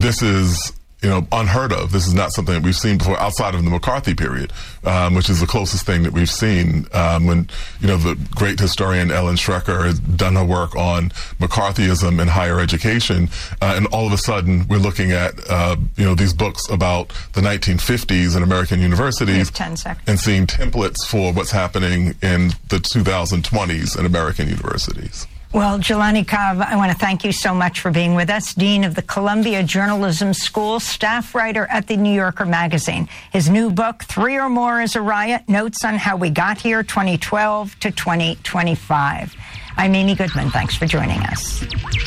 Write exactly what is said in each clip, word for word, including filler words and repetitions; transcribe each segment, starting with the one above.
this is, you know, unheard of. This is not something that we've seen before outside of the McCarthy period, um, which is the closest thing that we've seen um, when, you know, the great historian Ellen Schrecker has done her work on McCarthyism in higher education. Uh, and all of a sudden, we're looking at, uh, you know, these books about the nineteen fifties in American universities and seeing templates for what's happening in the two thousand twenties in American universities. Well, Jelani Cobb, I want to thank you so much for being with us. Dean of the Columbia Journalism School, staff writer at the New Yorker magazine. His new book, Three or More is a Riot, Notes on How We Got Here, twenty twelve to twenty twenty-five. I'm Amy Goodman. Thanks for joining us.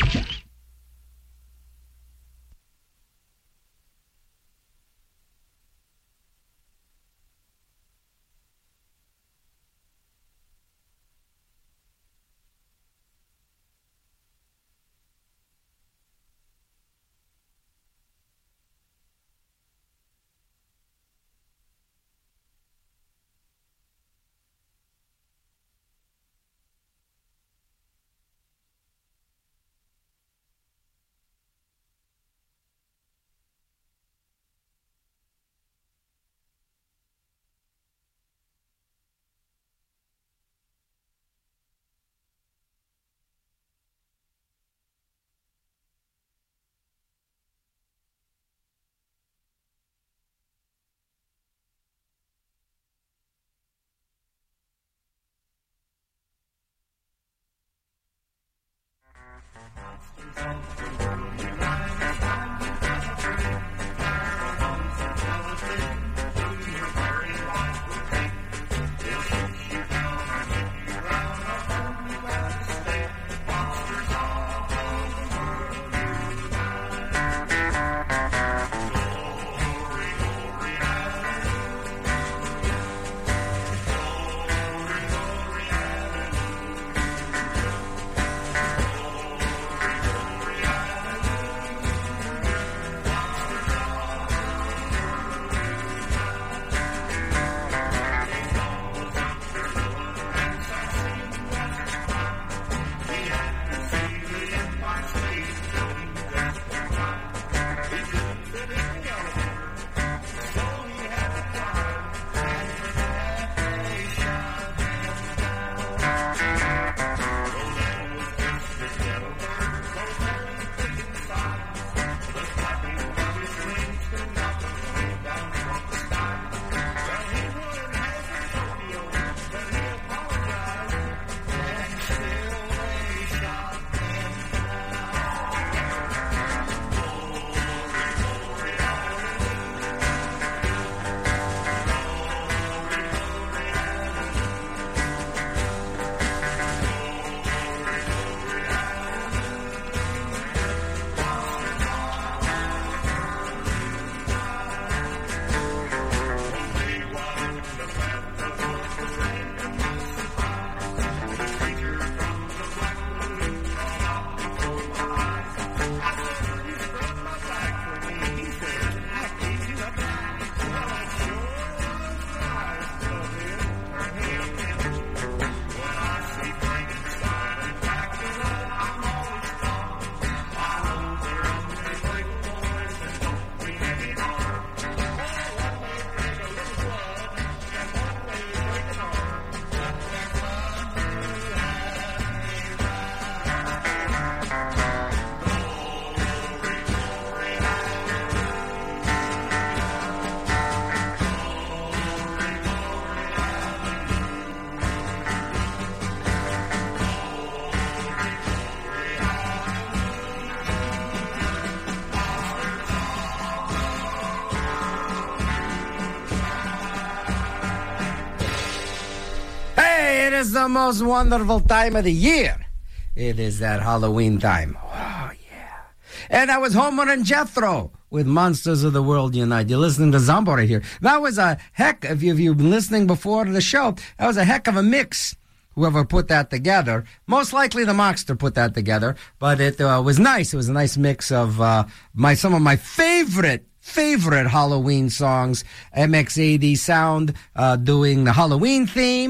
It is the most wonderful time of the year. It is that Halloween time. Oh, yeah. And I was Homer and Jethro with Monsters of the World Unite. You're listening to Zombo right here. That was a heck, if you- if you've been listening before to the show, that was a heck of a mix. Whoever put that together, most likely the Mockster put that together, but it uh, was nice. It was a nice mix of uh, my some of my favorite favorite Halloween songs. M X A D Sound uh, doing the Halloween theme,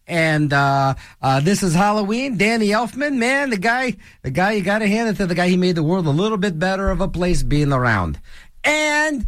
And uh, uh, this is Halloween. Danny Elfman, man, the guy, the guy, you got to hand it to the guy. He made the world a little bit better of a place being around. And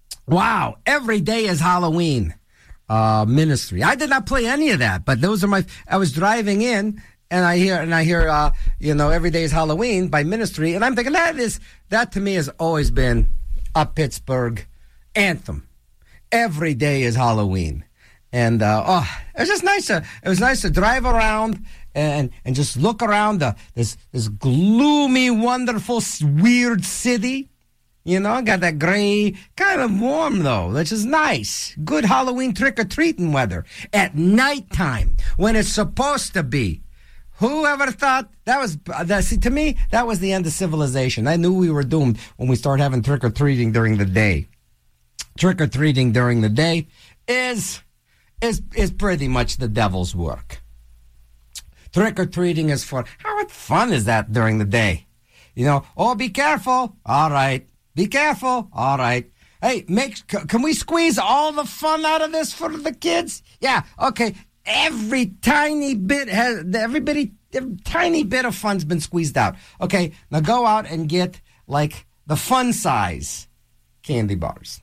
wow, every day is Halloween uh, ministry. I did not play any of that, but those are my. I was driving in, and I hear and I hear, uh, you know, every day is Halloween by Ministry, and I'm thinking that is that to me has always been a Pittsburgh anthem. Every day is Halloween. And, uh, oh, it was just nice to, it was nice to drive around and, and just look around the, this, this gloomy, wonderful, weird city. You know, got that gray, kind of warm though, which is nice. Good Halloween trick-or-treating weather at nighttime when it's supposed to be. Whoever thought that was, that, see, to me, that was the end of civilization. I knew we were doomed when we started having trick-or-treating during the day. Trick-or-treating during the day is... is is pretty much the devil's work. Trick-or-treating is for, how much fun is that during the day? You know, oh, be careful. All right. Be careful. All right. Hey, make, can we squeeze all the fun out of this for the kids? Yeah, okay. Every tiny bit has, everybody, every tiny bit of fun's been squeezed out. Okay, now go out and get, like, the fun size candy bars.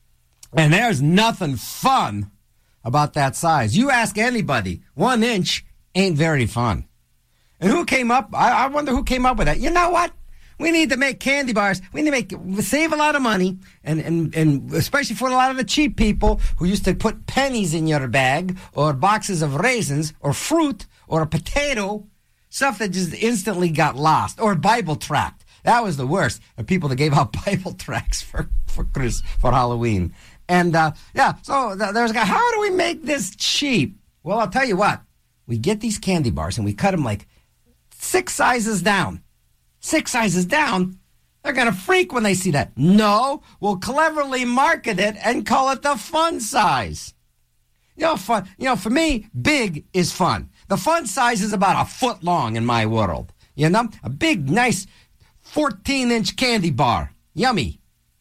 And there's nothing fun about that size. You ask anybody, one inch ain't very fun. And who came up, I, I wonder who came up with that. You know what? We need to make candy bars. We need to make, save a lot of money, and, and, and especially for a lot of the cheap people who used to put pennies in your bag, or boxes of raisins, or fruit, or a potato, stuff that just instantly got lost, or Bible tract. That was the worst. The people that gave out Bible tracts for, for Chris, for Halloween. And, uh, yeah, so th- there's a guy, how do we make this cheap? Well, I'll tell you what. We get these candy bars and we cut them like six sizes down. Six sizes down? They're going to freak when they see that. No, we'll cleverly market it and call it the fun size. You know, fun, you know, for me, big is fun. The fun size is about a foot long in my world. You know, a big, nice fourteen-inch candy bar. Yummy.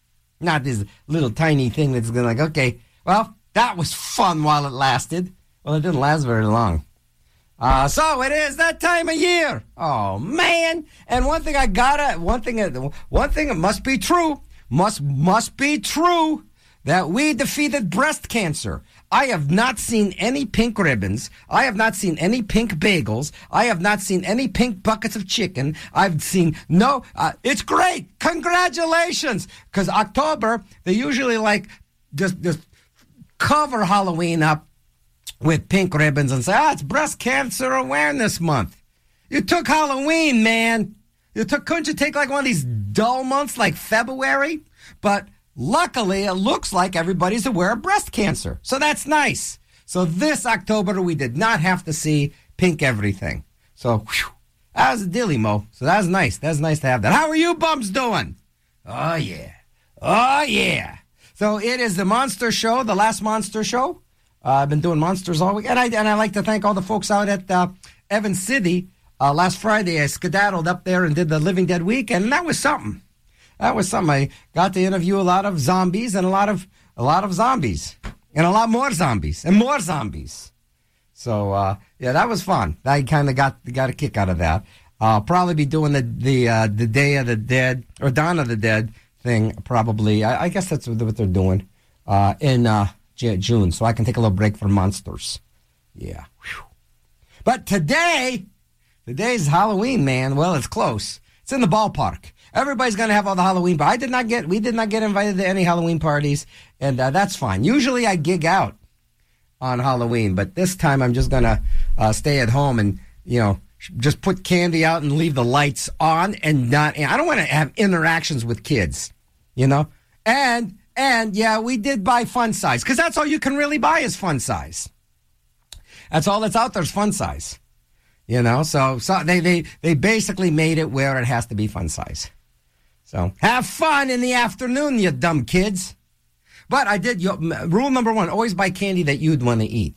Not this little tiny thing that's going to like, okay, well, that was fun while it lasted. Well, it didn't last very long. Uh, so it is that time of year. Oh, man. And one thing I gotta, one thing, one thing that must be true, must, must be true, that we defeated breast cancer. I have not seen any pink ribbons. I have not seen any pink bagels. I have not seen any pink buckets of chicken. I've seen no, uh, it's great. Congratulations. Because October, they usually like just, just cover Halloween up with pink ribbons and say, ah, it's Breast Cancer Awareness Month. You took Halloween, man. You took, couldn't you take like one of these dull months like February? But luckily, it looks like everybody's aware of breast cancer. So that's nice. So this October, we did not have to see pink everything. So, whew, that was a dilly, Mo. So that was nice. That's nice to have that. How are you bums doing? Oh, yeah. Oh, yeah. So it is the Monster Show, the last Monster Show. Uh, I've been doing Monsters all week. And I and I like to thank all the folks out at uh, Evans City. Uh, last Friday, I skedaddled up there and did the Living Dead weekend, and that was something. That was something. I got to interview a lot of zombies and a lot of a lot of zombies and a lot more zombies and more zombies. So uh, yeah, that was fun. I kind of got got a kick out of that. I'll probably be doing the the uh, the Day of the Dead or Dawn of the Dead thing. Probably. I, I guess that's what they're doing uh, in uh, June, so I can take a little break from monsters. Yeah. Whew. But today, today's Halloween, man. Well, it's close. It's in the ballpark. Everybody's going to have all the Halloween, but I did not get, we did not get invited to any Halloween parties, and uh, that's fine. Usually I gig out on Halloween, but this time I'm just going to uh, stay at home and, you know, just put candy out and leave the lights on and not, and I don't want to have interactions with kids, you know? And, and yeah, we did buy fun size, because that's all you can really buy is fun size. That's all that's out there is fun size. You know, so, so they, they, they basically made it where it has to be fun size. So have fun in the afternoon, you dumb kids. But I did, you, rule number one, always buy candy that you'd want to eat.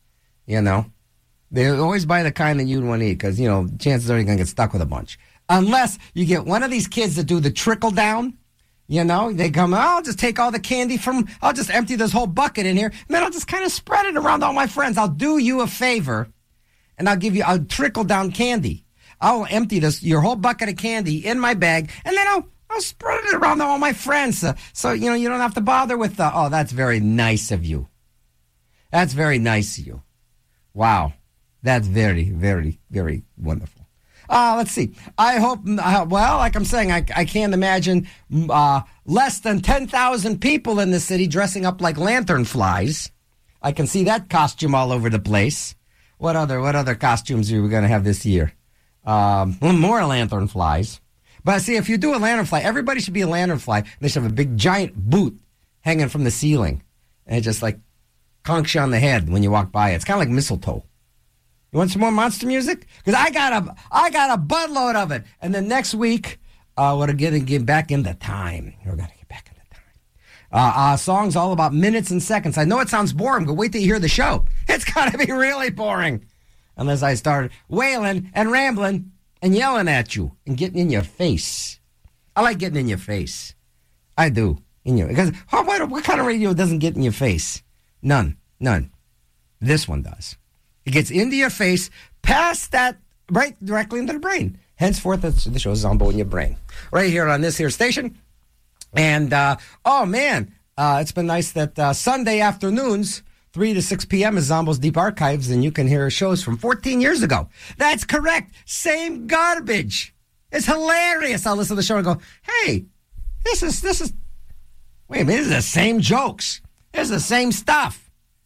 You know, they always buy the kind that you'd want to eat because, you know, chances are you're going to get stuck with a bunch. Unless you get one of these kids that do the trickle down, You know, they come, oh, I'll just take all the candy from, I'll just empty this whole bucket in here, and then I'll just kind of spread it around all my friends. I'll do you a favor, and I'll give you, I'll trickle down candy. I'll empty this, your whole bucket of candy in my bag, and then I'll, I'll spread it around to all my friends. Uh, so, you know, you don't have to bother with the, oh, that's very nice of you. That's very nice of you. Wow. That's very, very, very wonderful. Uh, let's see. I hope, uh, well, like I'm saying, I, I can't imagine uh, less than ten thousand people in the city dressing up like lantern flies. I can see that costume all over the place. What other what other costumes are we going to have this year? Um, more lantern flies. But see, if you do a lantern fly, everybody should be a lantern fly. They should have a big giant boot hanging from the ceiling. And it just like conks you on the head when you walk by. It's kind of like mistletoe. You want some more monster music? Because I got a, I got a buttload of it. And then next week, uh, we're going to get back into time. We're going to get back into time. Uh, uh, songs all about minutes and seconds. I know it sounds boring, but wait till you hear the show. It's going to be really boring. Unless I start wailing and rambling and yelling at you and getting in your face. I like getting in your face. I do. In your, because what, what kind of radio doesn't get in your face? None. None. This one does. It gets into your face, past that, right directly into the brain. Henceforth, the show is Zombo in your brain. Right here on this here station. And, uh, oh, man, uh, it's been nice that uh, Sunday afternoons, three to six p.m. is Zombo's Deep Archives, and you can hear shows from fourteen years ago. That's correct. Same garbage. It's hilarious. I'll listen to the show and go, hey, this is, this is, wait a minute, this is the same jokes. This is the same stuff.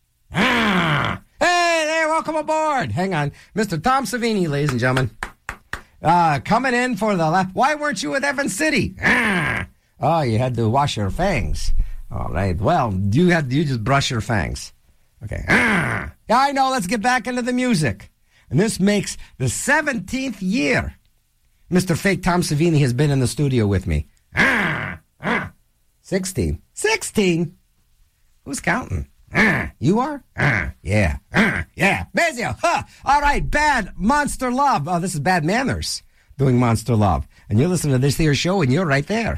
Ah. Hey there, welcome aboard. Hang on. Mister Tom Savini, ladies and gentlemen. Uh, coming in for the last... Why weren't you at Evans City? Ah. Oh, you had to wash your fangs. All right. Well, you had you just brush your fangs. Okay. Ah. Yeah, I know. Let's get back into the music. And this makes the seventeenth year Mister Fake Tom Savini has been in the studio with me. Ah. Ah. sixteen. sixteen? Who's counting? Uh, you are? Uh, yeah. Uh, yeah. Bezio. Huh. All right. Bad Monster Love. Oh, this is Bad Manners doing Monster Love. And you're listening to this here show, and you're right there.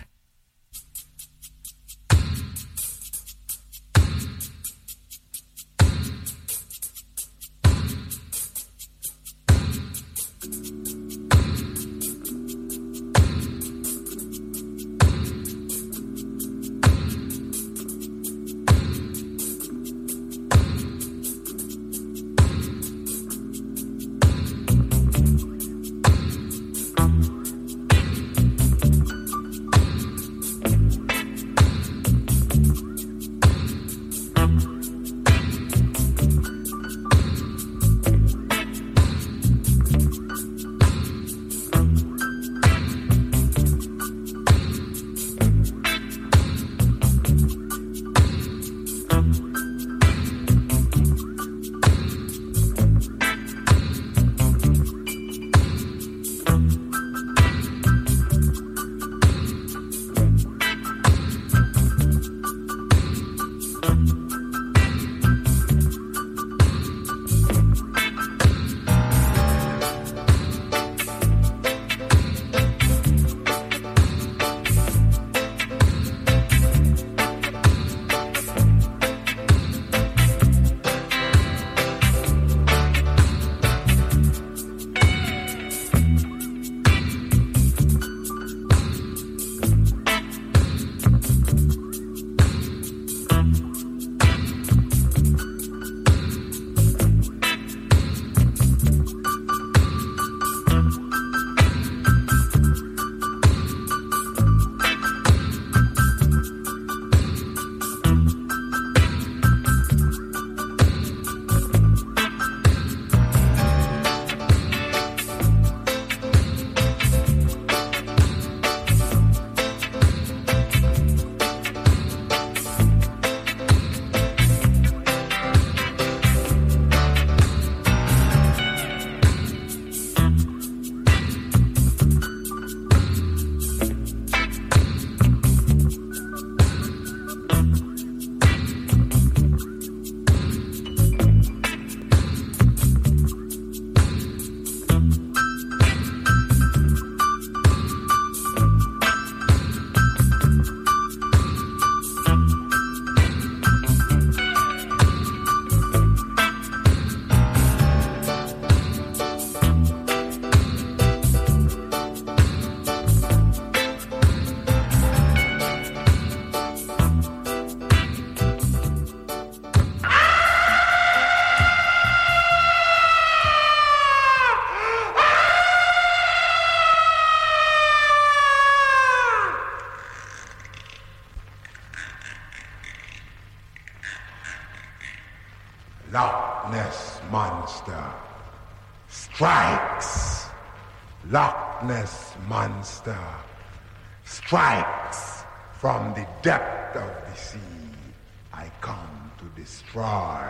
Loch Ness Monster strikes. Loch Ness Monster strikes from the depth of the sea. I come to destroy.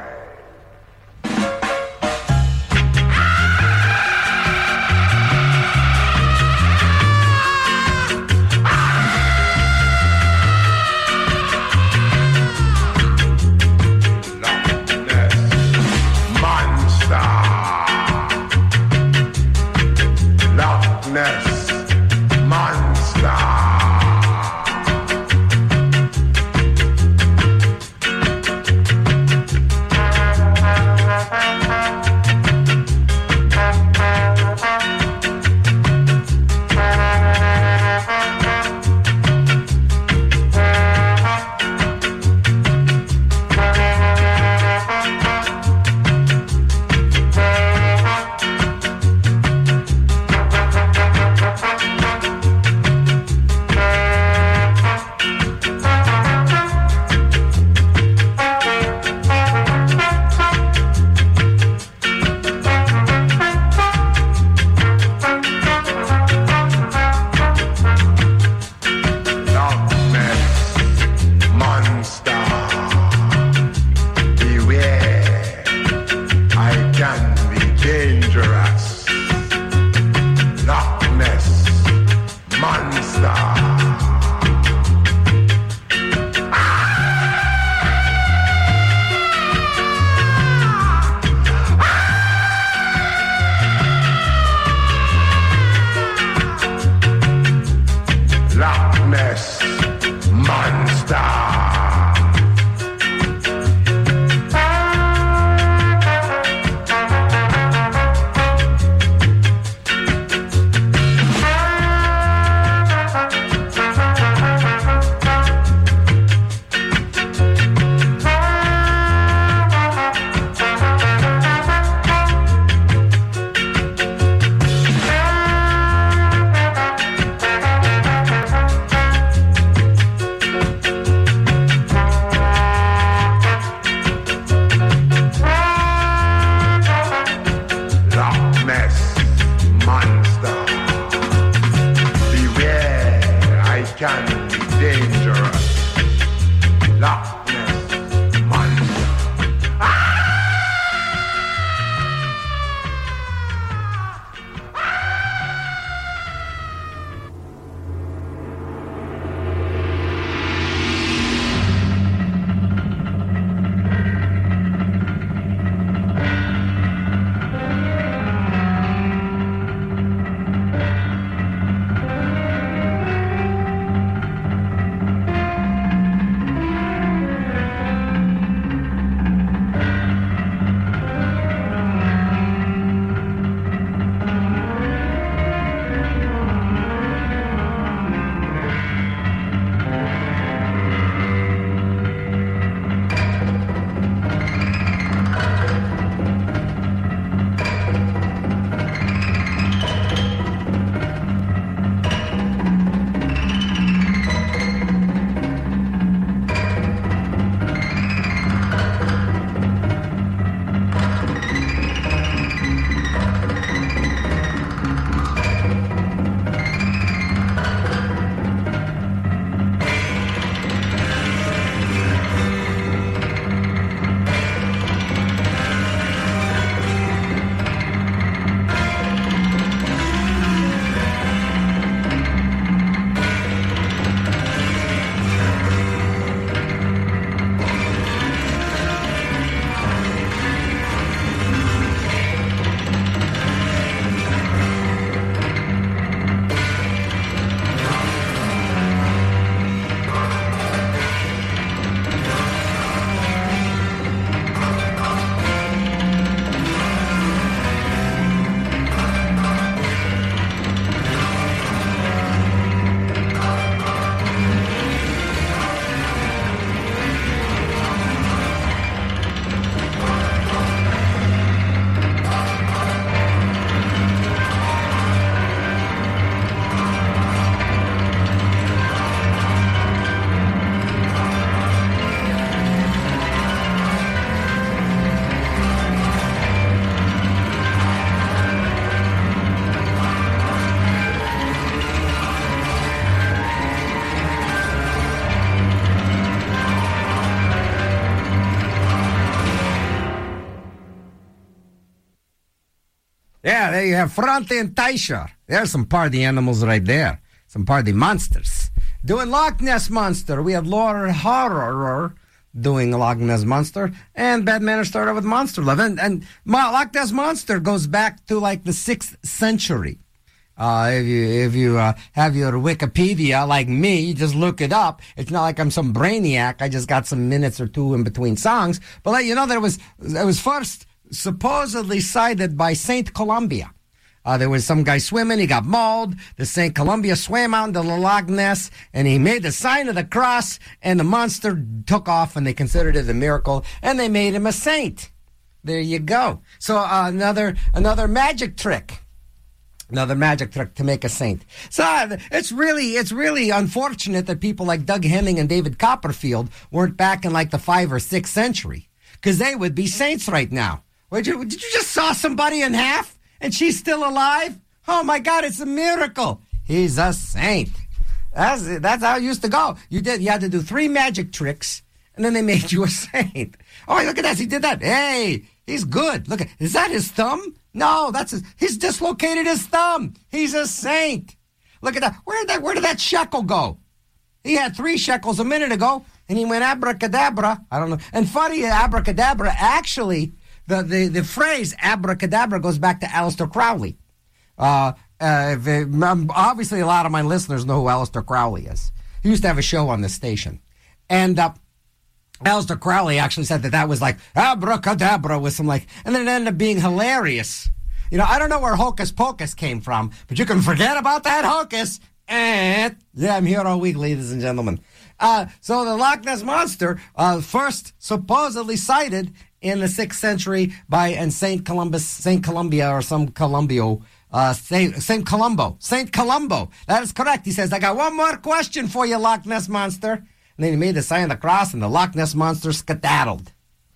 Yeah, there you have Fronte and Teicher. There's some party animals right there. Some party monsters. Doing Loch Ness Monster. We had Laura Horror doing Loch Ness Monster. And Bad Manners started with Monster Love. And, and Loch Ness Monster goes back to like the sixth century. Uh, if you, if you, uh, have your Wikipedia like me, just look it up. It's not like I'm some brainiac. I just got some minutes or two in between songs. But let you know that it was, it was first supposedly cited by Saint Columbia. Uh, there was some guy swimming, he got mauled. The Saint Columbia swam out into the Loch Ness, and he made the sign of the cross, and the monster took off, and they considered it a miracle, and they made him a saint. There you go. So uh, another another magic trick. Another magic trick to make a saint. So uh, it's really it's really unfortunate that people like Doug Henning and David Copperfield weren't back in like the five or sixth century, because they would be saints right now. Would you, did you just saw somebody in half and she's still alive? Oh my God, it's a miracle. He's a saint. That's that's how it used to go. You did you had to do three magic tricks and then they made you a saint. Oh, look at that. He did that. Hey, he's good. Look at, is that his thumb? No, that's his, he's dislocated his thumb. He's a saint. Look at that. Where did that where did that shekel go? He had three shekels a minute ago and he went abracadabra. I don't know. And funny, abracadabra actually The, the, the phrase abracadabra goes back to Aleister Crowley. Uh, uh, the, obviously, a lot of my listeners know who Aleister Crowley is. He used to have a show on this station. And uh, Aleister Crowley actually said that that was like abracadabra with some like, and then it ended up being hilarious. You know, I don't know where Hocus Pocus came from, but you can forget about that hocus. And yeah, I'm here all week, ladies and gentlemen. Uh, so the Loch Ness Monster, uh, first supposedly cited in the sixth century by and Saint Columbus, Saint Columbia or some Columbio, uh, Saint, Saint Columbo, Saint Columbo. That is correct. He says, I got one more question for you, Loch Ness Monster. And then he made the sign of the cross and the Loch Ness Monster skedaddled.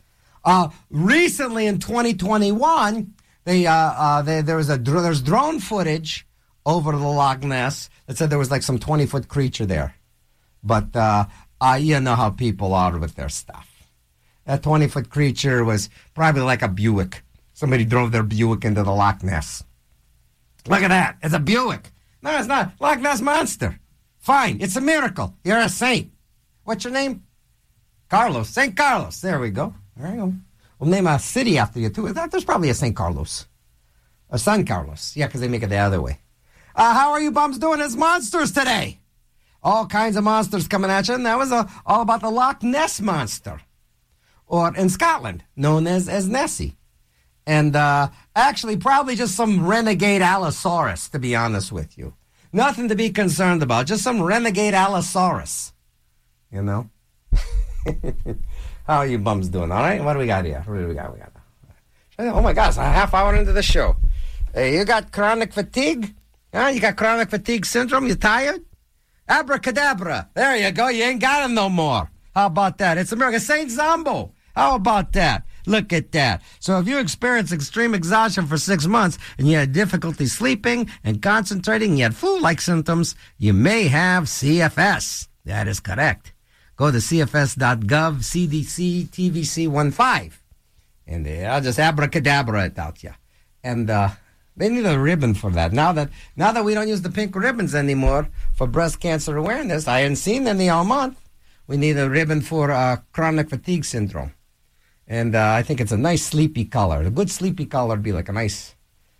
Uh, recently in twenty twenty-one, they, uh, uh, they, there was a, there's drone footage over the Loch Ness that said there was like some twenty foot creature there. But, uh, uh, you know how people are with their stuff. That twenty foot creature was probably like a Buick. Somebody drove their Buick into the Loch Ness. Look at that. It's a Buick. No, it's not. Loch Ness Monster. Fine. It's a miracle. You're a saint. What's your name? Carlos. Saint Carlos. There we go. There you go. We'll name a city after you, too. There's probably a Saint Carlos. A San Carlos. Yeah, because they make it the other way. Uh, how are you bums doing as monsters today? All kinds of monsters coming at you. And that was uh, all about the Loch Ness Monster. Or in Scotland, known as, as Nessie. And uh, actually probably just some renegade Allosaurus, to be honest with you. Nothing to be concerned about, just some renegade Allosaurus. You know? How are you bums doing, all right? What do we got here? What do we got? We got. Oh my gosh, a half hour into the show. Hey, you got chronic fatigue? Huh? You got chronic fatigue syndrome? You tired? Abracadabra. There you go. You ain't got him no more. How about that? It's America. Saint Zombo. How about that? Look at that. So if you experience extreme exhaustion for six months and you had difficulty sleeping and concentrating, you had flu-like symptoms, you may have C F S. That is correct. Go to c f s dot gov, C D C, T V C fifteen. And uh, I'll just abracadabra it out you. And uh, they need a ribbon for that. Now that now that we don't use the pink ribbons anymore for breast cancer awareness, I hadn't seen any all month. We need a ribbon for uh, chronic fatigue syndrome. And uh, I think it's a nice sleepy color. A good sleepy color would be like a nice...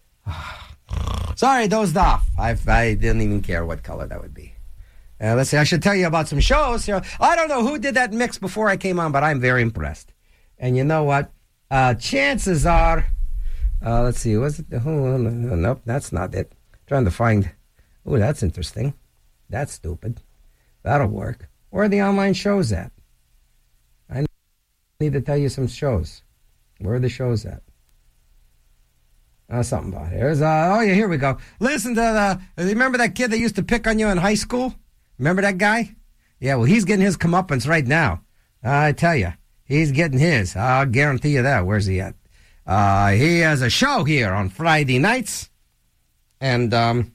Sorry, dozed off. I I didn't even care what color that would be. Uh, let's see, I should tell you about some shows. You know, I don't know who did that mix before I came on, but I'm very impressed. And you know what? Uh, chances are... Uh, let's see, was it... Oh, no, nope, that's not it. Trying to find... Oh, that's interesting. That's stupid. That'll work. Where are the online shows at? I need to tell you some shows. Where are the shows at? Uh, something about it. There's, uh, oh, yeah, here we go. Listen to the... Remember that kid that used to pick on you in high school? Remember that guy? Yeah, well, he's getting his comeuppance right now. I tell you, he's getting his. I'll guarantee you that. Where's he at? Uh, he has a show here on Friday nights. And um,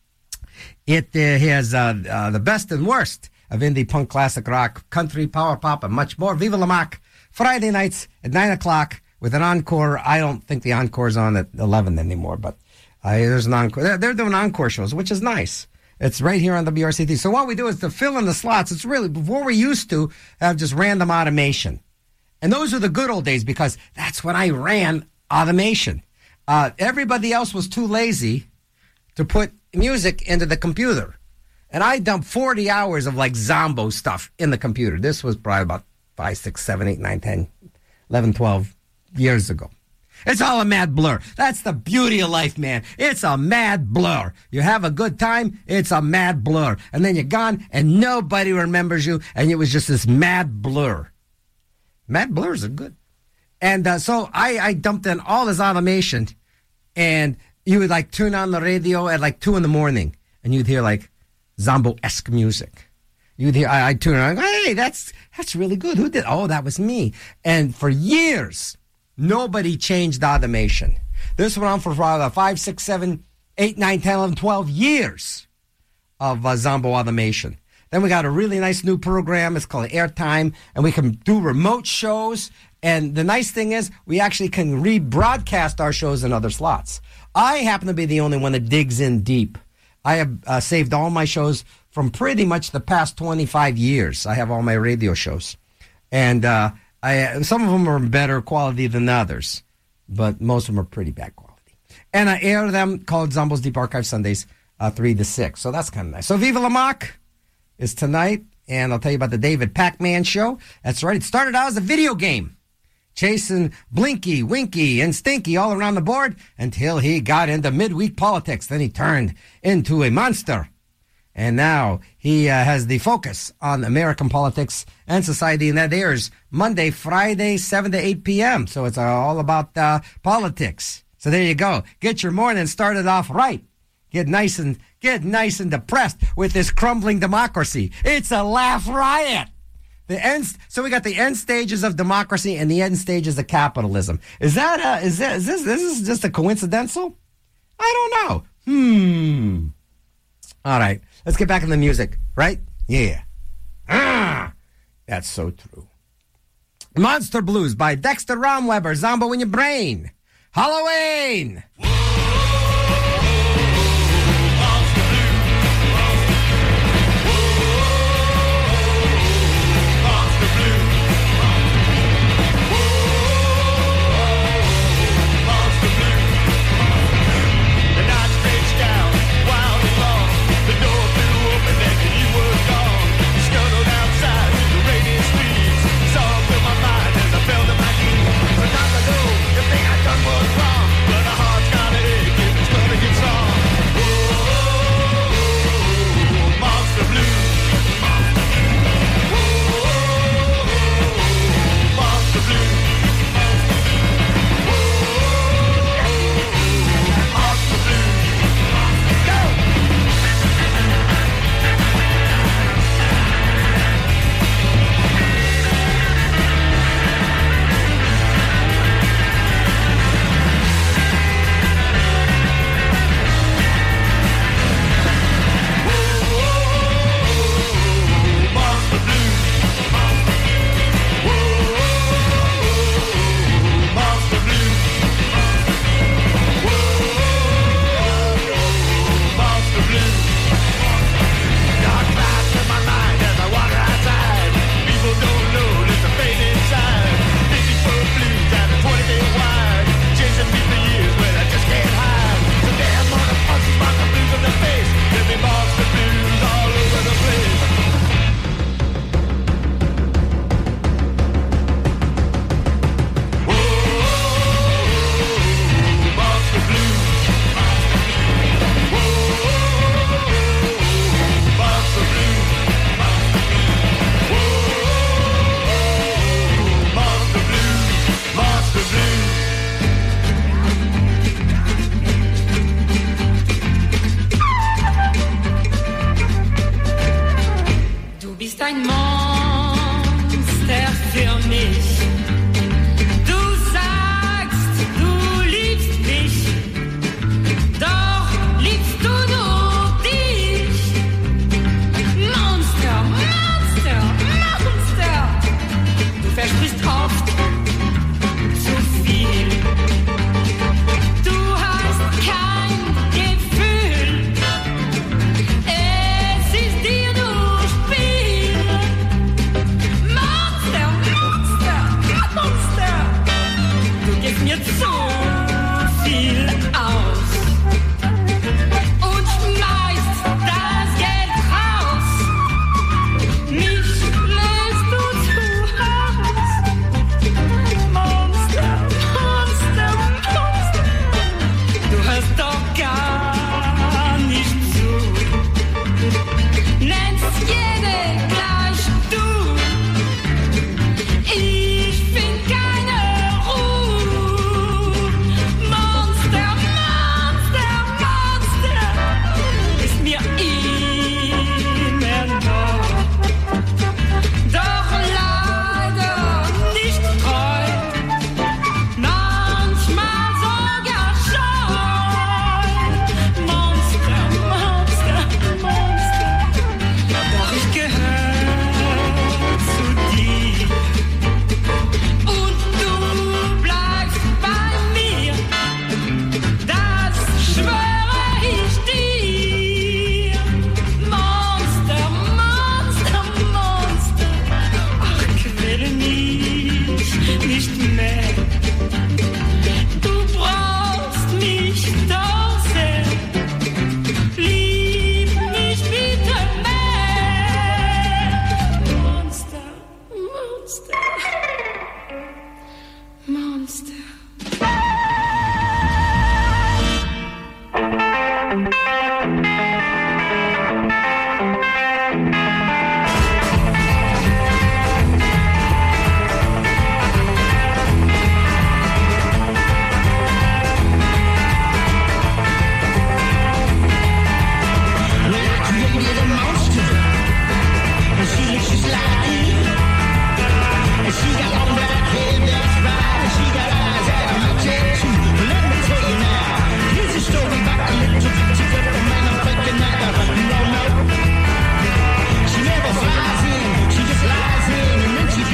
it uh, has uh, uh, the best and worst of indie punk, classic rock, country, power pop, and much more. Viva la Mac. Friday nights at nine o'clock with an encore. I don't think the encore's on at eleven anymore, but I, there's an encore. They're, they're doing encore shows, which is nice. It's right here on W R C T. So what we do is to fill in the slots. It's really, before we used to have just random automation. And those are the good old days because that's when I ran automation. Uh, everybody else was too lazy to put music into the computer. And I dumped forty hours of like Zombo stuff in the computer. This was probably about five, six, seven, eight, nine, ten, eleven, twelve years ago. It's all a mad blur. That's the beauty of life, man. It's a mad blur. You have a good time, it's a mad blur. And then you're gone, and nobody remembers you, and it was just this mad blur. Mad blurs are good. And uh, so I, I dumped in all this automation, and you would, like, turn on the radio at, like, two in the morning, and you'd hear, like, Zombo-esque music. You'd hear, I, I'd turn on, hey, that's, that's really good. Who did? Oh, that was me. And for years, nobody changed automation. This went on for uh, five, six, seven, eight, nine, ten, eleven, twelve years of uh, Zombo automation. Then we got a really nice new program. It's called Airtime, and we can do remote shows. And the nice thing is we actually can rebroadcast our shows in other slots. I happen to be the only one that digs in deep. I have uh, saved all my shows from pretty much the past twenty-five years. I have all my radio shows. And uh I, some of them are better quality than others, but most of them are pretty bad quality. And I air them called Zombo's Deep Archive Sundays, uh, three to six. So that's kind of nice. So Viva La Mock is tonight, and I'll tell you about the David Pac-Man show. That's right. It started out as a video game, chasing Blinky, Winky, and Stinky all around the board until he got into midweek politics. Then he turned into a monster. And now he uh, has the focus on American politics and society, and that airs Monday, Friday, seven to eight p.m. So it's uh, all about uh, politics. So there you go. Get your morning started off right. Get nice and get nice and depressed with this crumbling democracy. It's a laugh riot. The end. So we got the end stages of democracy and the end stages of capitalism. Is that uh, is that is this this is just a coincidental? I don't know. Hmm. All right. Let's get back in the music, right? Yeah. Ah, that's so true. Monster Blues by Dexter Romweber, Zombo in Your Brain. Halloween! But a heart's got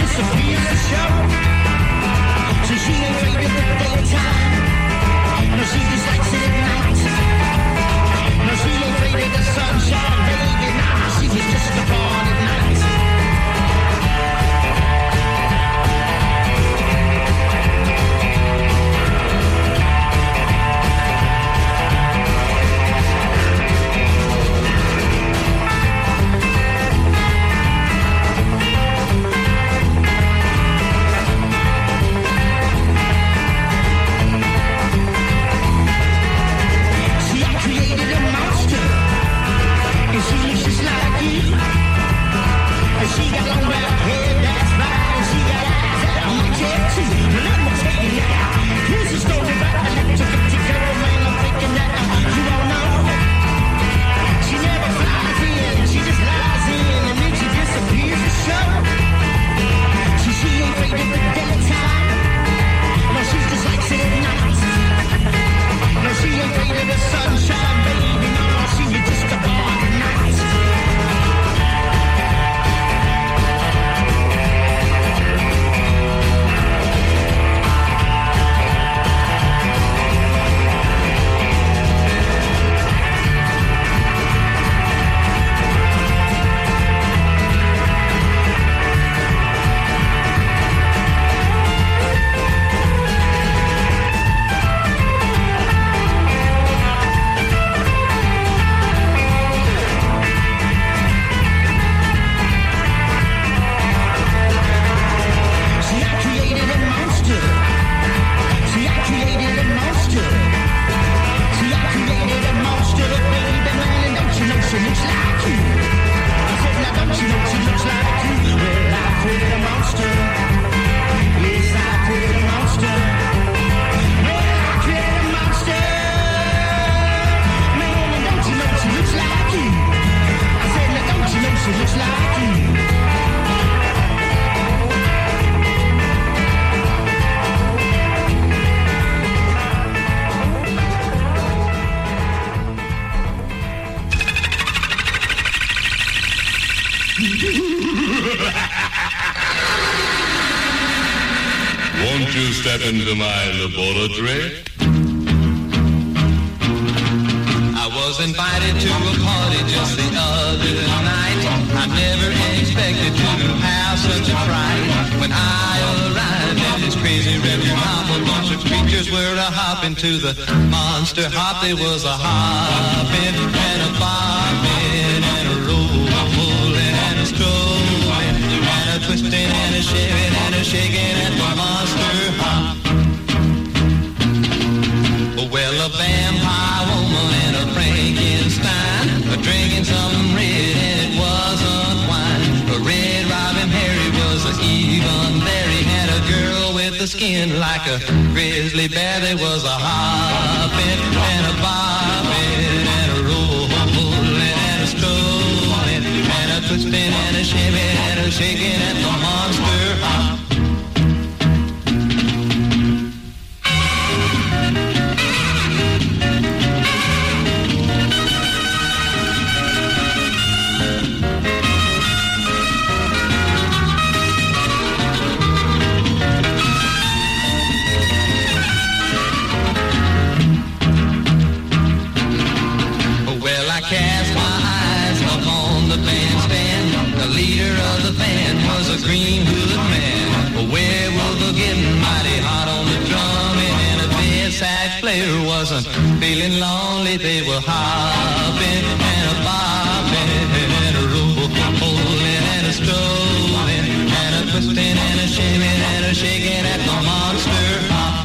disappears to show. So she ain't afraid of the daytime. No, she just likes it at night. No, she ain't afraid of the sunshine, baby. Nah, she was just a born at night. She got long black hair, that's right, and she got eyes that I might tell too. But let me tell you now, here's a story about a little bitty girl, man. I'm thinking that uh, you all know. She never flies in, she just lies in, and then she disappears to show. She, she ain't afraid of the daytime. No, she just likes it at night. No, she ain't afraid of the sunshine, baby. No, no, she is just a born at night. She looks like you. I said, now don't you know she looks like you? Well, I created a monster. Yes, I created a monster. Well, I created a monster. Man, and don't you know she looks like you? I said, now don't you know she looks like you? Won't you step into my laboratory? I was invited to a party just the other night. I never expected to have such a fright. When I arrived in this crazy red hop, a bunch of creatures were a hopping to the monster hop. There was a hopping and a bobbing and a rolling and a strolling and a twisting and a shaving and a shaking at the monster hop. Well, a vampire woman and a Frankenstein are drinking some red and it wasn't wine. A Red Robin Harry was a even there. He had a girl with a skin like a grizzly bear. There was a hopping and a bobbing and a rolling and a strolling and a twisting and a shaving and a shaking at the monster hop. Green Hood Man, a werewolf getting mighty hot on the drum, and a dead sax player wasn't feeling lonely. They were hopping and a bobbing and a rolling and a strolling and a twisting and a shaving and a shaking at the monster hop.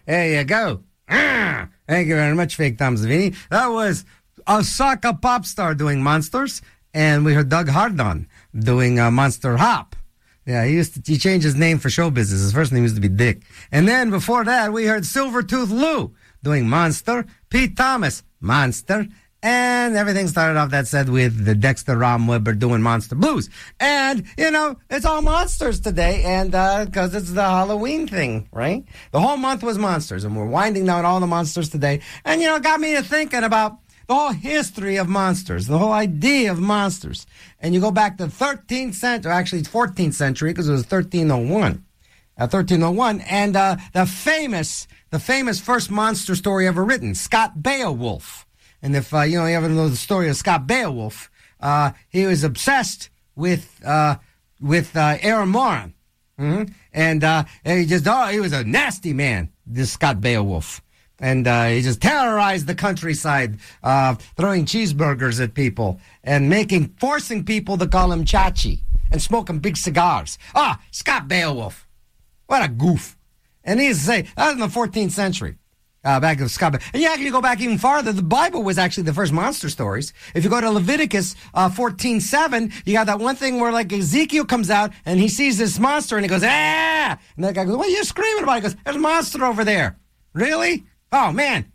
There you go. Ah, thank you very much, Fake Tom Savini. That was Osaka pop star doing Monsters, and we heard Doug Hardon doing uh, Monster Hop. Yeah, he used to, he changed his name for show business. His first name used to be Dick. And then before that, we heard Silvertooth Lou doing Monster, Pete Thomas, Monster, and everything started off, that said, with the Dexter Rom Weber doing Monster Blues. And, you know, it's all monsters today, and uh because it's the Halloween thing, right? The whole month was monsters, and we're winding down all the monsters today. And, you know, it got me to thinking about the whole history of monsters, the whole idea of monsters. And you go back to thirteenth century, actually fourteenth century, because it was thirteen oh one. Uh, thirteen oh one, and uh, the famous, the famous first monster story ever written, Scott Beowulf. And if uh, you know, you ever know the story of Scott Beowulf, uh, he was obsessed with uh, with uh, Aaron Moran, mm-hmm. and uh, and he just oh, he was a nasty man, this Scott Beowulf. And uh, he just terrorized the countryside, uh, throwing cheeseburgers at people and making, forcing people to call him Chachi and smoking big cigars. Ah, Scott Beowulf. What a goof. And he used to say, that was in the fourteenth century, uh, back of Scott. And you actually go back even farther. The Bible was actually the first monster stories. If you go to Leviticus uh, fourteen seven, you got that one thing where like Ezekiel comes out and he sees this monster and he goes, ah! And that guy goes, what are you screaming about? He goes, there's a monster over there. Really? Oh, man.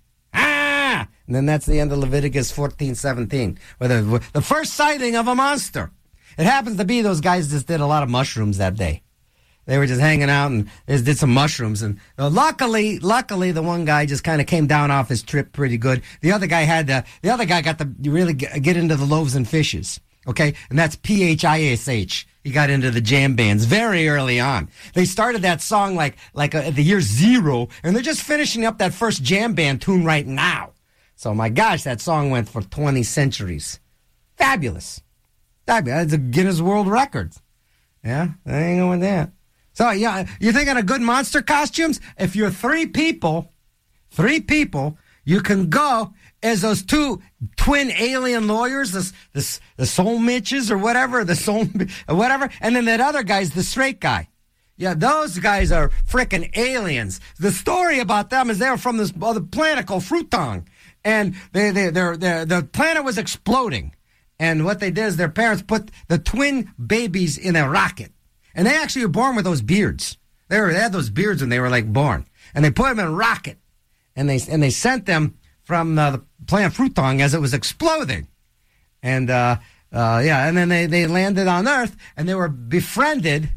Ah! And then that's the end of Leviticus fourteen seventeen, where the, the first sighting of a monster. It happens to be those guys just did a lot of mushrooms that day. They were just hanging out and just did some mushrooms. And uh, luckily, luckily, the one guy just kind of came down off his trip pretty good. The other guy had to, the other guy got to really get, get into the loaves and fishes. Okay? And that's P H I S H. He got into the jam bands very early on. They started that song like like uh, at the year zero, and they're just finishing up that first jam band tune right now. So, my gosh, that song went for twenty centuries. Fabulous. Fabulous. It's a Guinness World Record. Yeah, there ain't going with that. So, yeah, you thinking of good monster costumes? If you're three people, three people, you can go as those two twin alien lawyers, the, the, the soul mitches or whatever, the soul, whatever, and then that other guy's the straight guy. Yeah, those guys are frickin' aliens. The story about them is they're from this other planet called Frutong, and they, they, they're, they're, the planet was exploding, and what they did is their parents put the twin babies in a rocket, and they actually were born with those beards. They, were, they had those beards when they were like born, and they put them in a rocket, and they and they sent them from uh, the planet Frutong as it was exploding. And, uh, uh, yeah, and then they, they landed on Earth, and they were befriended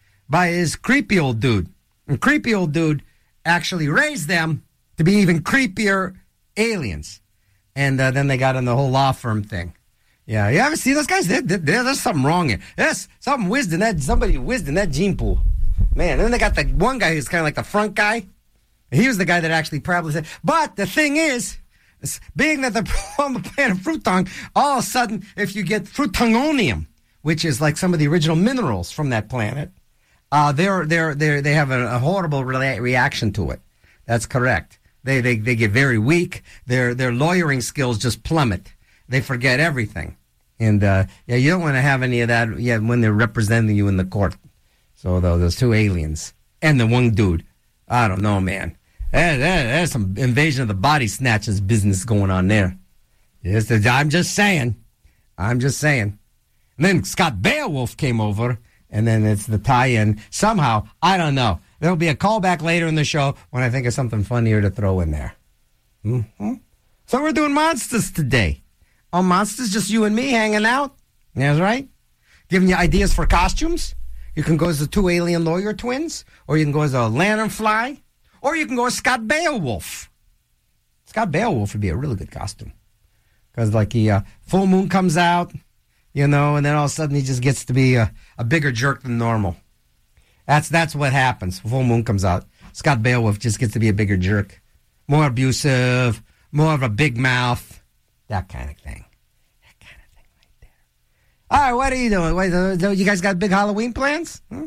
by this creepy old dude. And creepy old dude actually raised them to be even creepier aliens. And uh, then they got in the whole law firm thing. Yeah, you ever see those guys? They're, they're, there's something wrong here. There's something whizzed in that, somebody whizzed in that gene pool. Man, and then they got the one guy who's kind of like the front guy. He was the guy that actually probably said, but the thing is, being that they're on the planet Frutong, all of a sudden, if you get Frutongonium, which is like some of the original minerals from that planet, uh, they're, they're, they're, they have a, a horrible re- reaction to it. That's correct. They, they, they get very weak. Their, their lawyering skills just plummet. They forget everything. And, uh, yeah, you don't want to have any of that yeah, when they're representing you in the court. So, though, those two aliens and the one dude, I don't know, man. That, that, there's some invasion of the body snatchers business going on there. Yes, I'm just saying. I'm just saying. And then Scott Beowulf came over, and then it's the tie-in. Somehow, I don't know. There'll be a callback later in the show when I think of something funnier to throw in there. Mm-hmm. So we're doing monsters today. Oh, monsters, just you and me hanging out? That's right. Giving you ideas for costumes. You can go as the two alien lawyer twins, or you can go as a lanternfly. Or you can go with Scott Beowulf. Scott Beowulf would be a really good costume. Because, like, he, uh, full moon comes out, you know, and then all of a sudden he just gets to be a, a bigger jerk than normal. That's that's what happens. Full moon comes out. Scott Beowulf just gets to be a bigger jerk. More abusive, more of a big mouth. That kind of thing. That kind of thing right there. All right, what are you doing? Wait, uh, you guys got big Halloween plans? Hmm?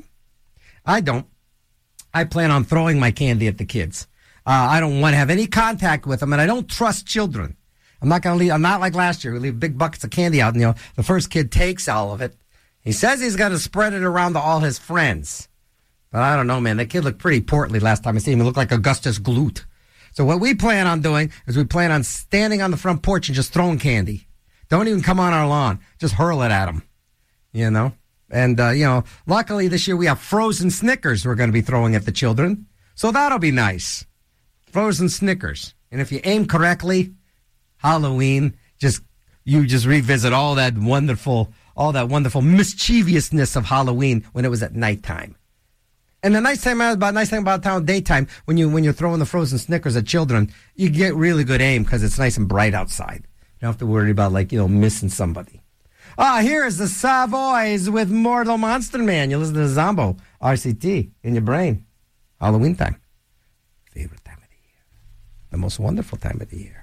I don't. I plan on throwing my candy at the kids. Uh, I don't want to have any contact with them, and I don't trust children. I'm not going to leave. I'm not like last year. We leave big buckets of candy out, and, you know, the first kid takes all of it. He says he's going to spread it around to all his friends. But I don't know, man. That kid looked pretty portly last time I seen him. He looked like Augustus Gloop. So what we plan on doing is we plan on standing on the front porch and just throwing candy. Don't even come on our lawn. Just hurl it at him, you know. And, uh, you know, luckily this year we have frozen Snickers we're going to be throwing at the children. So that'll be nice. Frozen Snickers. And if you aim correctly, Halloween, just you just revisit all that wonderful, all that wonderful mischievousness of Halloween when it was at nighttime. And the nice thing about nice thing about town daytime, when you when you're throwing the frozen Snickers at children, you get really good aim because it's nice and bright outside. You don't have to worry about, like, you know, missing somebody. Ah, here is the Savoys with Mortal Monster Man. You listen to Zombo, R C T in your brain. Halloween time, favorite time of the year, the most wonderful time of the year.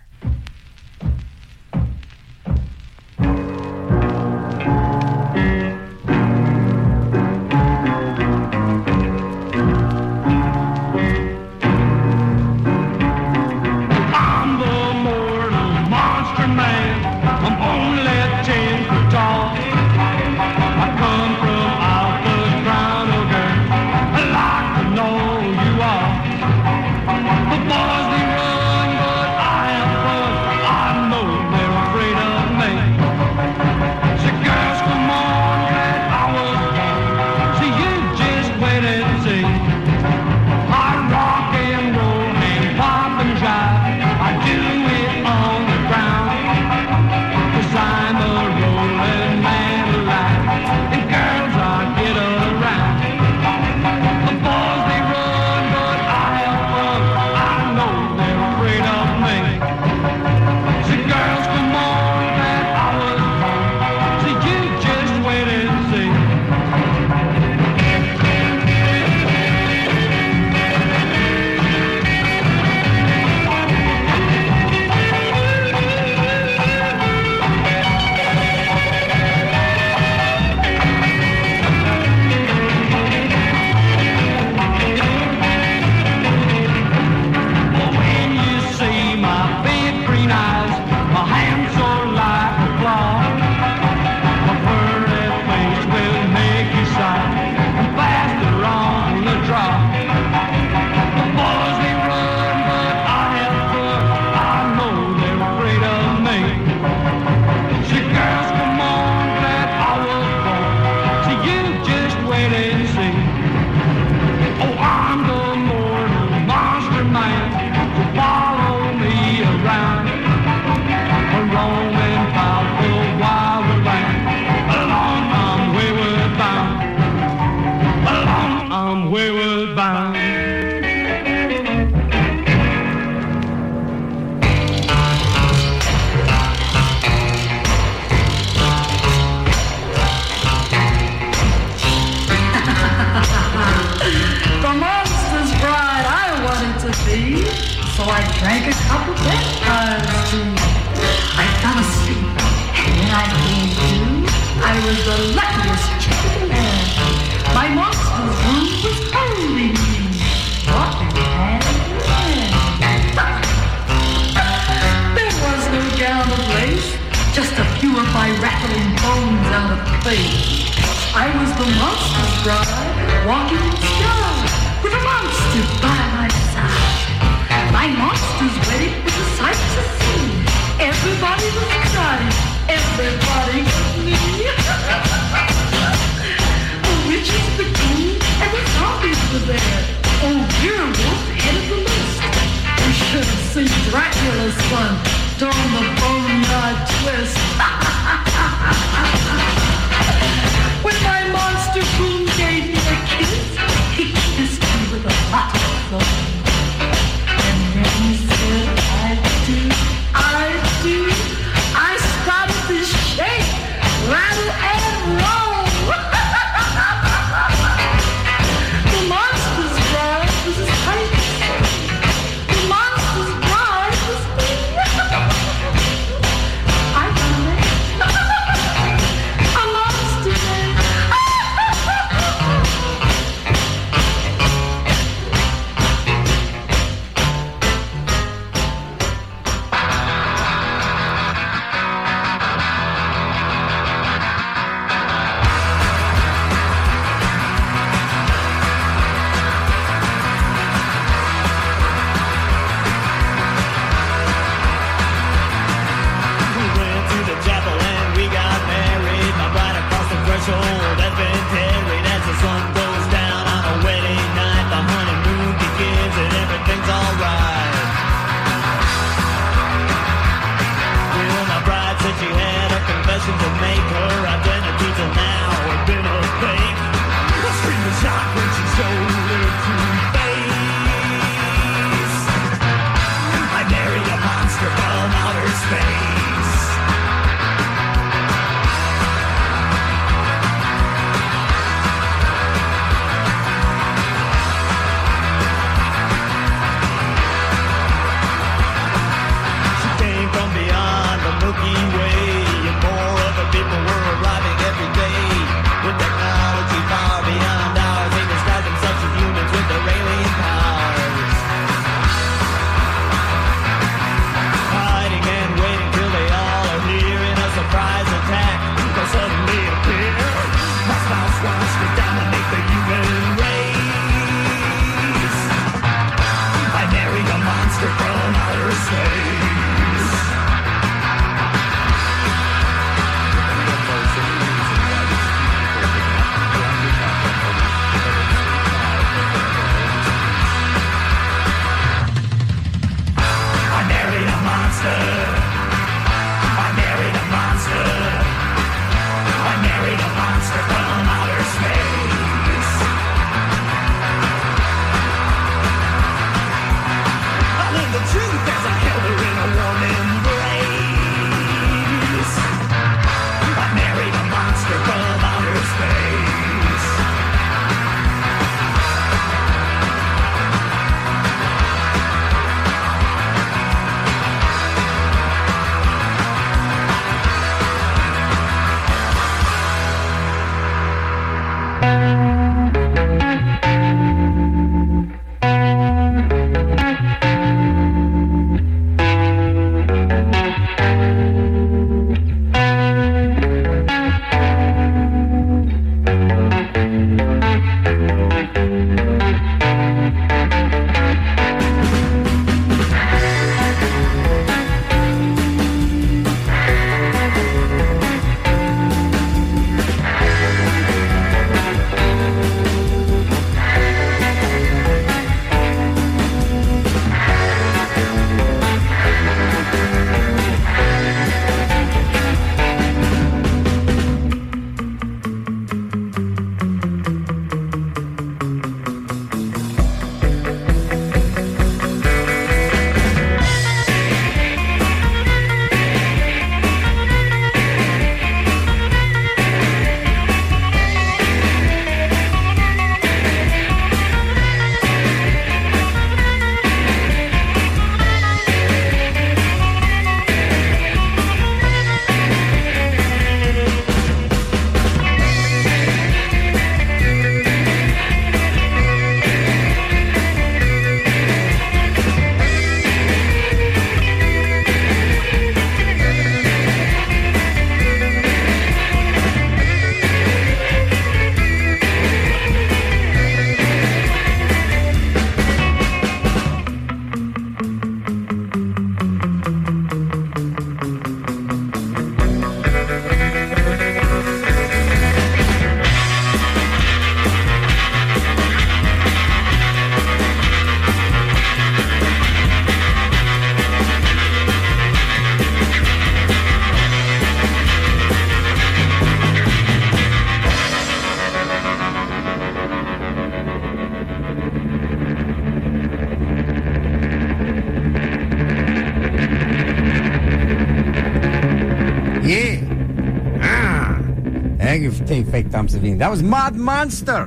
Thank you for taking fake Tom Savini. That was Mod Monster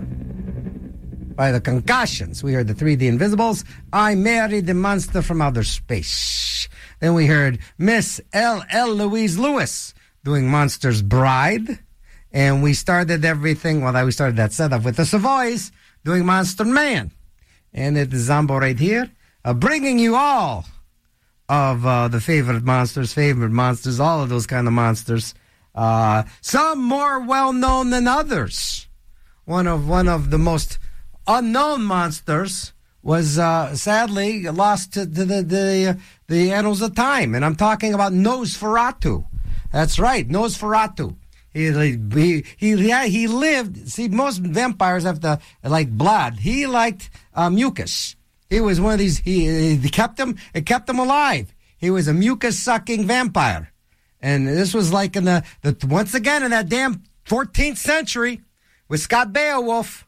by the Concussions. We heard the three, The Invisibles. I Married the Monster from Outer Space. Then we heard Miss L L. Louise Lewis doing Monster's Bride. And we started everything, well, we started that setup with the Savoys doing Monster Man. And it is Zombo right here, uh, bringing you all of uh, the favorite monsters, favorite monsters, all of those kind of monsters. Uh, some more well-known than others. One of one of the most unknown monsters was uh, sadly lost to, to the the the annals of time, and I'm talking about Nosferatu. That's right, Nosferatu. He he he yeah, he lived. See, most vampires have to like blood. He liked uh, mucus. He was one of these. He, he kept him. It kept him alive. He was a mucus-sucking vampire, and this was like in the, the once again in that damn fourteenth century with Scott Beowulf.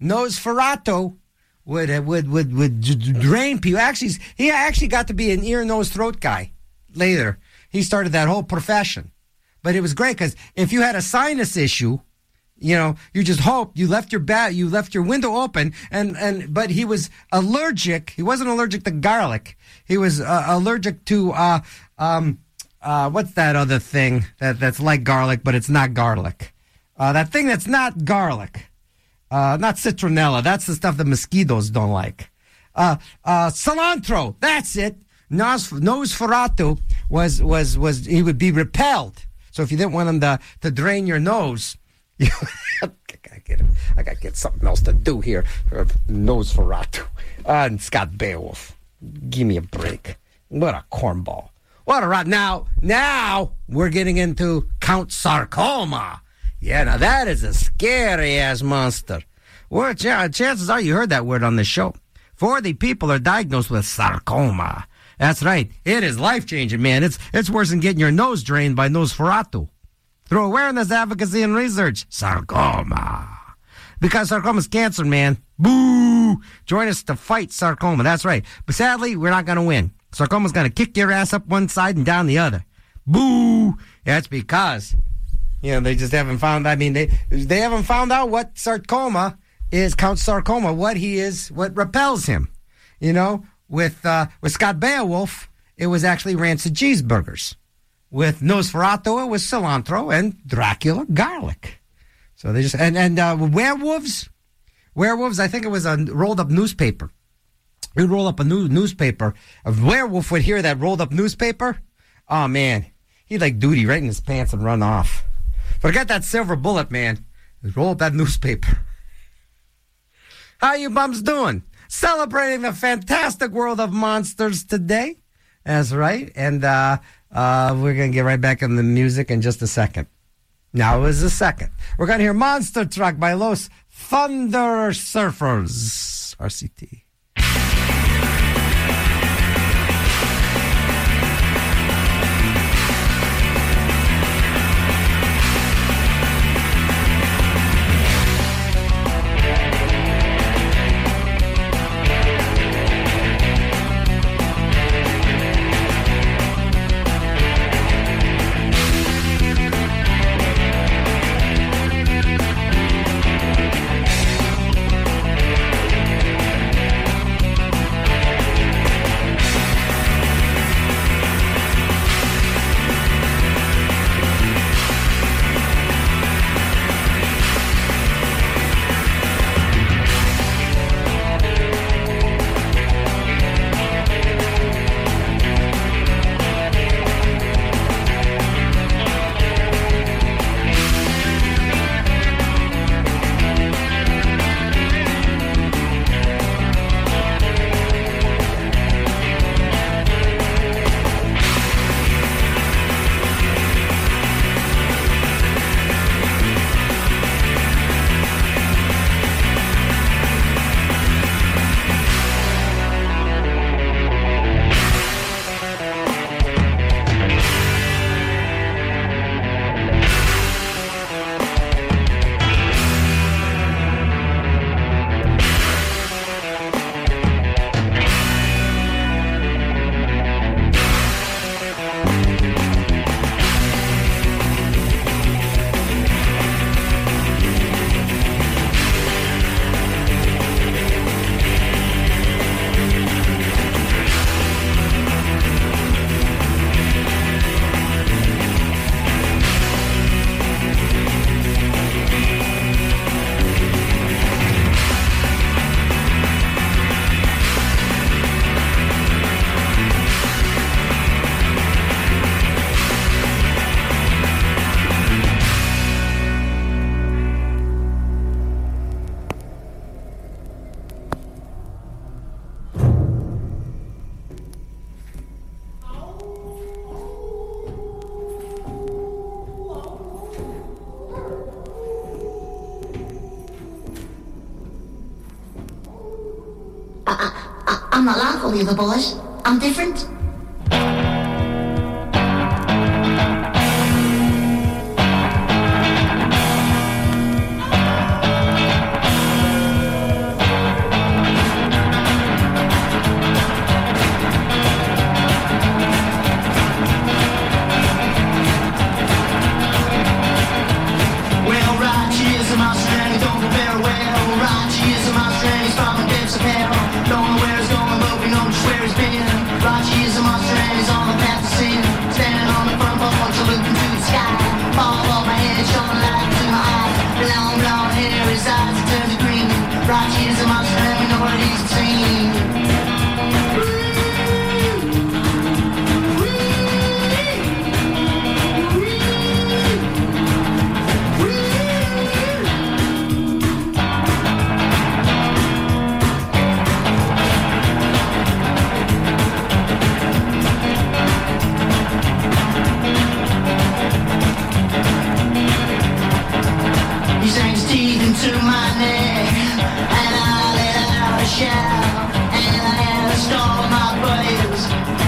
Nosferatu would would would would drain people. Actually, he actually got to be an ear, nose, throat guy. Later, he started that whole profession. But it was great because if you had a sinus issue, you know, you just hoped you left your bat, you left your window open, and and but he was allergic. He wasn't allergic to garlic. He was uh, allergic to uh um uh what's that other thing that that's like garlic but it's not garlic. Uh, that thing that's not garlic. Uh, not citronella. That's the stuff that mosquitoes don't like. Uh, uh, cilantro. That's it. Nos, Nosferatu was, was, was, he would be repelled. So if you didn't want him to, to drain your nose, you, I gotta get him. I gotta get something else to do here. Nosferatu. Uh, and Scott Beowulf. Give me a break. What a cornball. What a rot. Now, now we're getting into Count Sarcoma. Yeah, now that is a scary-ass monster. Well, ch- chances are you heard that word on the show. forty people are diagnosed with sarcoma. That's right. It is life-changing, man. It's it's worse than getting your nose drained by Nosferatu. Through awareness, advocacy, and research, sarcoma. Because sarcoma is cancer, man. Boo! Join us to fight sarcoma. That's right. But sadly, we're not going to win. Sarcoma's going to kick your ass up one side and down the other. Boo! That's because... You know, they just haven't found, I mean, they they haven't found out what sarcoma is, Count Sarcoma, what he is, what repels him. You know, with uh, with Scott Beowulf, it was actually rancid cheeseburgers. With Nosferatu, it was cilantro, and Dracula, garlic. So they just, and, and uh, werewolves, werewolves, I think it was a rolled up newspaper. You'd roll up a new newspaper. A werewolf would hear that rolled up newspaper. Oh, man, he'd like duty right in his pants and run off. Forget that silver bullet, man. Roll up that newspaper. How you bums doing? Celebrating the fantastic world of monsters today. That's right. And uh, uh, we're going to get right back in the music in just a second. Now is a second. We're going to hear Monster Truck by Los Thunder Surfers. R C T. I'm not like all the other boys. I'm different. Well, right, she is a monster and he don't go very well. Right, she is a monster and he's from the depths of hell. Don't know where he's going, but we know just where he's been. Right, she is a monster and he's on the path to sin. Standing on the front porch, looking to the sky. Fall above my head, showing light to my eyes. Long, long hair, his eyes are turned to green. Right, she is a monster and we know what he's seen. He sank his teeth into my neck, and I let out a shout, and I had a stall of my buddies